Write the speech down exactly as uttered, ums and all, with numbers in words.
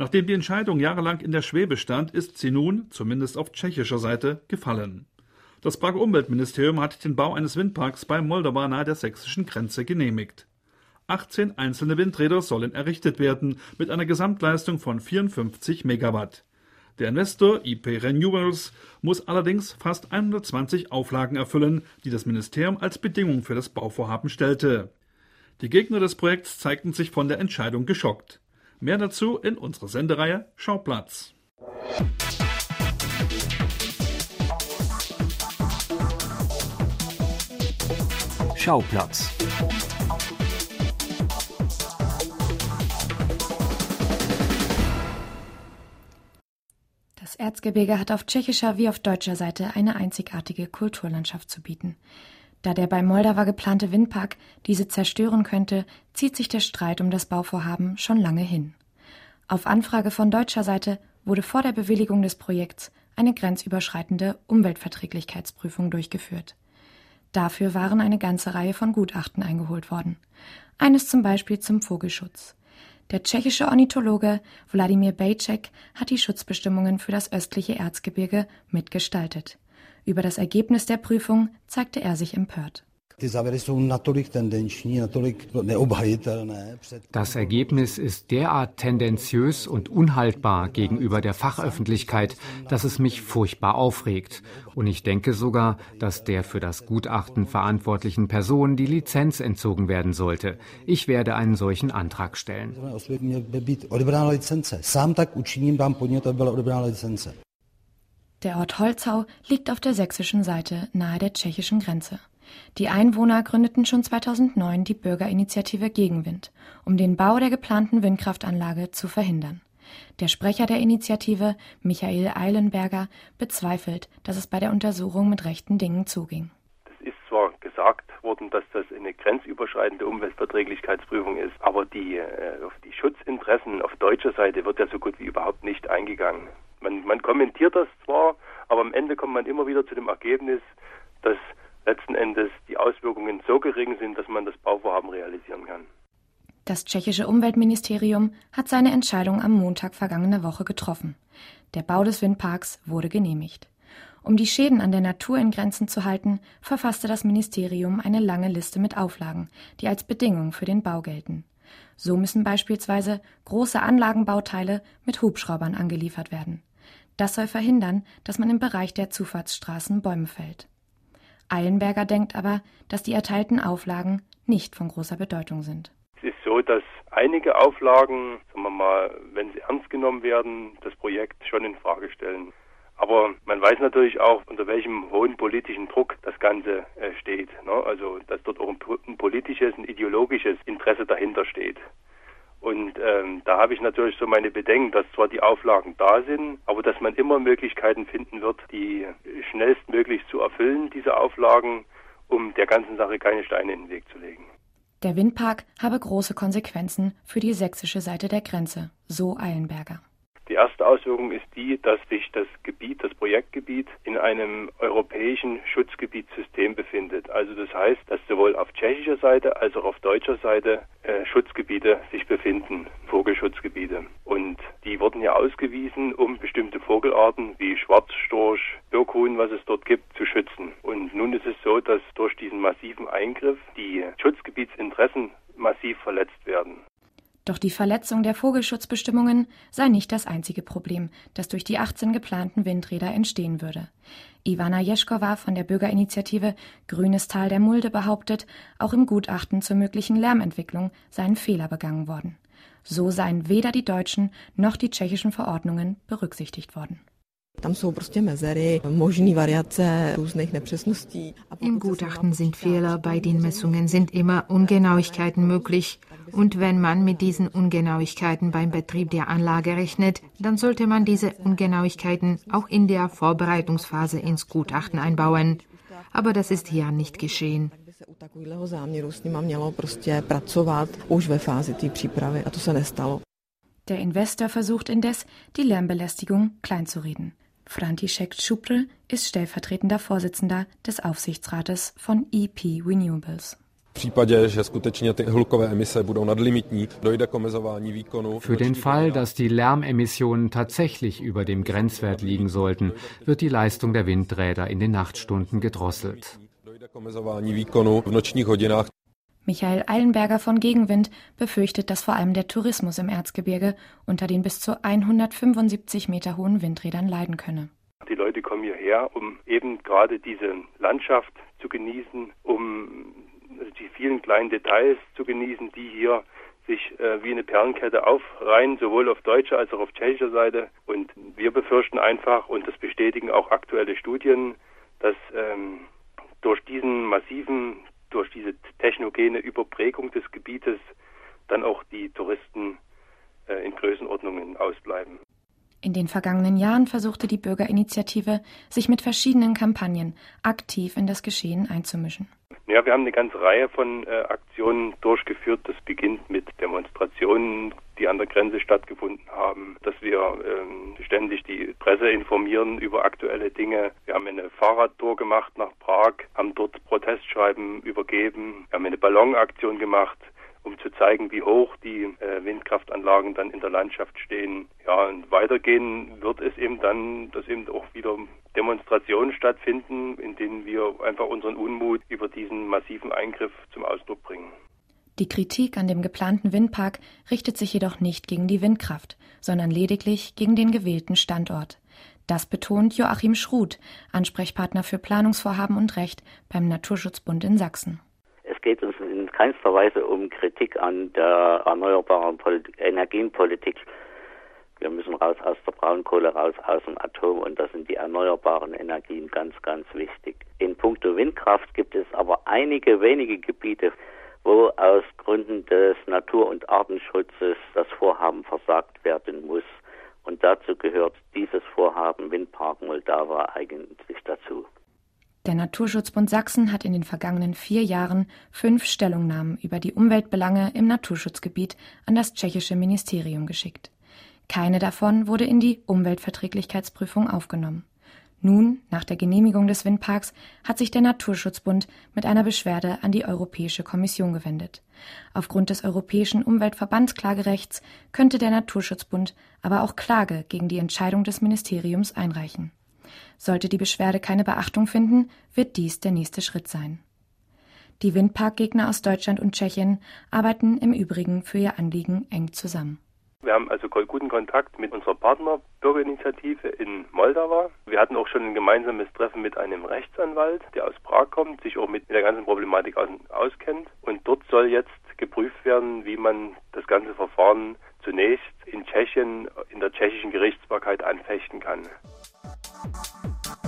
Nachdem die Entscheidung jahrelang in der Schwebe stand, ist sie nun, zumindest auf tschechischer Seite, gefallen. Das Prager Umweltministerium hat den Bau eines Windparks bei Moldova nahe der sächsischen Grenze genehmigt. achtzehn einzelne Windräder sollen errichtet werden, mit einer Gesamtleistung von vierundfünfzig Megawatt. Der Investor I P Renewables muss allerdings fast hundertzwanzig Auflagen erfüllen, die das Ministerium als Bedingung für das Bauvorhaben stellte. Die Gegner des Projekts zeigten sich von der Entscheidung geschockt. Mehr dazu in unserer Sendereihe Schauplatz. Schauplatz. Das Erzgebirge hat auf tschechischer wie auf deutscher Seite eine einzigartige Kulturlandschaft zu bieten. Da der bei Moldova geplante Windpark diese zerstören könnte, zieht sich der Streit um das Bauvorhaben schon lange hin. Auf Anfrage von deutscher Seite wurde vor der Bewilligung des Projekts eine grenzüberschreitende Umweltverträglichkeitsprüfung durchgeführt. Dafür waren eine ganze Reihe von Gutachten eingeholt worden. Eines zum Beispiel zum Vogelschutz. Der tschechische Ornithologe Wladimír Bejček hat die Schutzbestimmungen für das östliche Erzgebirge mitgestaltet. Über das Ergebnis der Prüfung zeigte er sich empört. Das Ergebnis ist derart tendenziös und unhaltbar gegenüber der Fachöffentlichkeit, dass es mich furchtbar aufregt. Und ich denke sogar, dass der für das Gutachten verantwortlichen Person die Lizenz entzogen werden sollte. Ich werde einen solchen Antrag stellen. Der Ort Holzhau liegt auf der sächsischen Seite nahe der tschechischen Grenze. Die Einwohner gründeten schon zweitausendneun die Bürgerinitiative Gegenwind, um den Bau der geplanten Windkraftanlage zu verhindern. Der Sprecher der Initiative, Michael Eilenberger, bezweifelt, dass es bei der Untersuchung mit rechten Dingen zuging. Es ist zwar gesagt worden, dass das eine grenzüberschreitende Umweltverträglichkeitsprüfung ist, aber die, äh, auf die Schutzinteressen auf deutscher Seite wird ja so gut wie überhaupt nicht eingegangen. Man, man kommentiert das zwar, aber am Ende kommt man immer wieder zu dem Ergebnis, dass letzten Endes die Auswirkungen so gering sind, dass man das Bauvorhaben realisieren kann. Das tschechische Umweltministerium hat seine Entscheidung am Montag vergangener Woche getroffen. Der Bau des Windparks wurde genehmigt. Um die Schäden an der Natur in Grenzen zu halten, verfasste das Ministerium eine lange Liste mit Auflagen, die als Bedingung für den Bau gelten. So müssen beispielsweise große Anlagenbauteile mit Hubschraubern angeliefert werden. Das soll verhindern, dass man im Bereich der Zufahrtsstraßen Bäume fällt. Eilenberger denkt aber, dass die erteilten Auflagen nicht von großer Bedeutung sind. Es ist so, dass einige Auflagen, sagen wir mal, wenn sie ernst genommen werden, das Projekt schon in Frage stellen. Aber man weiß natürlich auch, unter welchem hohen politischen Druck das Ganze äh, steht. Ne? Also, dass dort auch ein, ein politisches, ein ideologisches Interesse dahinter steht. Und ähm, da habe ich natürlich so meine Bedenken, dass zwar die Auflagen da sind, aber dass man immer Möglichkeiten finden wird, die schnellstmöglich zu erfüllen, diese Auflagen, um der ganzen Sache keine Steine in den Weg zu legen. Der Windpark habe große Konsequenzen für die sächsische Seite der Grenze, so Eilenberger. Die erste Auswirkung ist die, dass sich das Gebiet, das Projektgebiet, in einem europäischen Schutzgebietssystem befindet. Also das heißt, dass sowohl auf tschechischer Seite als auch auf deutscher Seite äh, Schutzgebiete sich befinden, Vogelschutzgebiete. Und die wurden ja ausgewiesen, um bestimmte Vogelarten wie Schwarzstorch, Birkhuhn, was es dort gibt, zu schützen. Und nun ist es so, dass durch diesen massiven Eingriff die Schutzgebietsinteressen massiv verletzt werden. Doch die Verletzung der Vogelschutzbestimmungen sei nicht das einzige Problem, das durch die achtzehn geplanten Windräder entstehen würde. Ivana Jeschkova von der Bürgerinitiative Grünes Tal der Mulde behauptet, auch im Gutachten zur möglichen Lärmentwicklung seien Fehler begangen worden. So seien weder die deutschen noch die tschechischen Verordnungen berücksichtigt worden. Im Gutachten sind Fehler, bei den Messungen sind immer Ungenauigkeiten möglich. Und wenn man mit diesen Ungenauigkeiten beim Betrieb der Anlage rechnet, dann sollte man diese Ungenauigkeiten auch in der Vorbereitungsphase ins Gutachten einbauen. Aber das ist hier nicht geschehen. Der Investor versucht indes, die Lärmbelästigung kleinzureden. František Šupr ist stellvertretender Vorsitzender des Aufsichtsrates von I P Renewables. Für den Fall, dass die Lärmemissionen tatsächlich über dem Grenzwert liegen sollten, wird die Leistung der Windräder in den Nachtstunden gedrosselt. Michael Eilenberger von Gegenwind befürchtet, dass vor allem der Tourismus im Erzgebirge unter den bis zu hundertfünfundsiebzig Meter hohen Windrädern leiden könne. Die Leute kommen hierher, um eben gerade diese Landschaft zu genießen, um die vielen kleinen Details zu genießen, die hier sich äh, wie eine Perlenkette aufreihen, sowohl auf deutscher als auch auf tschechischer Seite. Und wir befürchten einfach, und das bestätigen auch aktuelle Studien, dass ähm, durch diesen massiven, durch diese technogene Überprägung des Gebietes dann auch die Touristen äh, in Größenordnungen ausbleiben. In den vergangenen Jahren versuchte die Bürgerinitiative, sich mit verschiedenen Kampagnen aktiv in das Geschehen einzumischen. Ja, wir haben eine ganze Reihe von äh, Aktionen durchgeführt. Das beginnt mit Demonstrationen, die an der Grenze stattgefunden haben, dass wir äh, ständig die Presse informieren über aktuelle Dinge. Wir haben eine Fahrradtour gemacht nach Prag, haben dort Protestschreiben übergeben. Wir haben eine Ballonaktion gemacht, um zu zeigen, wie hoch die äh, Windkraftanlagen dann in der Landschaft stehen. Ja, und weitergehen wird es eben dann, dass eben auch wieder Demonstrationen stattfinden, in denen wir einfach unseren Unmut über diesen massiven Eingriff zum Ausdruck bringen. Die Kritik an dem geplanten Windpark richtet sich jedoch nicht gegen die Windkraft, sondern lediglich gegen den gewählten Standort. Das betont Joachim Schruth, Ansprechpartner für Planungsvorhaben und Recht beim Naturschutzbund in Sachsen. Es geht uns in keinster Weise um Kritik an der erneuerbaren Politik, Energienpolitik. Wir müssen raus aus der Braunkohle, raus aus dem Atom, und das sind die erneuerbaren Energien ganz, ganz wichtig. In puncto Windkraft gibt es aber einige wenige Gebiete, wo aus Gründen des Natur- und Artenschutzes das Vorhaben versagt werden muss. Und dazu gehört dieses Vorhaben Windpark Moldava eigentlich dazu. Der Naturschutzbund Sachsen hat in den vergangenen vier Jahren fünf Stellungnahmen über die Umweltbelange im Naturschutzgebiet an das tschechische Ministerium geschickt. Keine davon wurde in die Umweltverträglichkeitsprüfung aufgenommen. Nun, nach der Genehmigung des Windparks, hat sich der Naturschutzbund mit einer Beschwerde an die Europäische Kommission gewendet. Aufgrund des europäischen Umweltverbandsklagerechts könnte der Naturschutzbund aber auch Klage gegen die Entscheidung des Ministeriums einreichen. Sollte die Beschwerde keine Beachtung finden, wird dies der nächste Schritt sein. Die Windparkgegner aus Deutschland und Tschechien arbeiten im Übrigen für ihr Anliegen eng zusammen. Wir haben also guten Kontakt mit unserer Partnerbürgerinitiative in Moldau. Wir hatten auch schon ein gemeinsames Treffen mit einem Rechtsanwalt, der aus Prag kommt, sich auch mit der ganzen Problematik auskennt. Und dort soll jetzt geprüft werden, wie man das ganze Verfahren zunächst in Tschechien, in der tschechischen Gerichtsbarkeit anfechten kann.